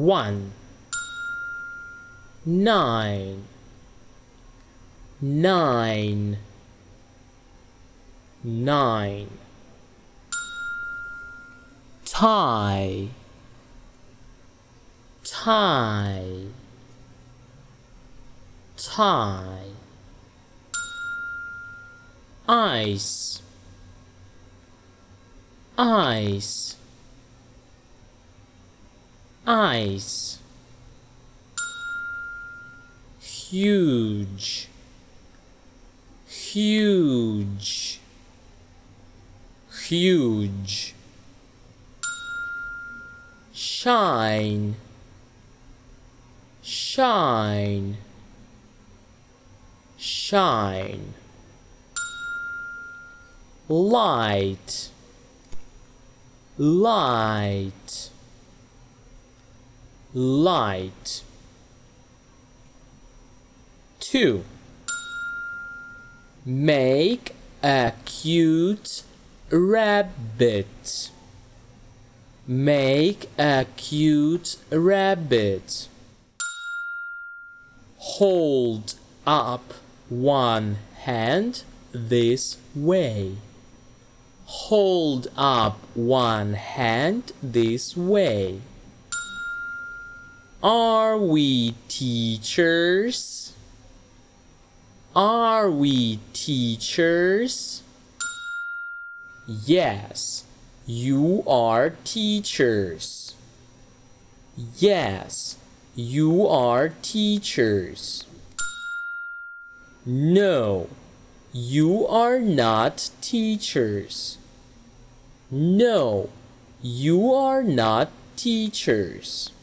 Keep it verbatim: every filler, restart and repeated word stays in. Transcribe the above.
one, nine, nine, nine. Tie, tie, tie. Ice, ice, ice. Huge, huge, huge. Shine, shine, shine. Light, light, light. Two. Make a cute rabbit. Make a cute rabbit. Hold up one hand this way. Hold up one hand this way. Are we teachers? Are we teachers? Yes, you are teachers. Yes, you are teachers. No, you are not teachers. No, you are not teachers.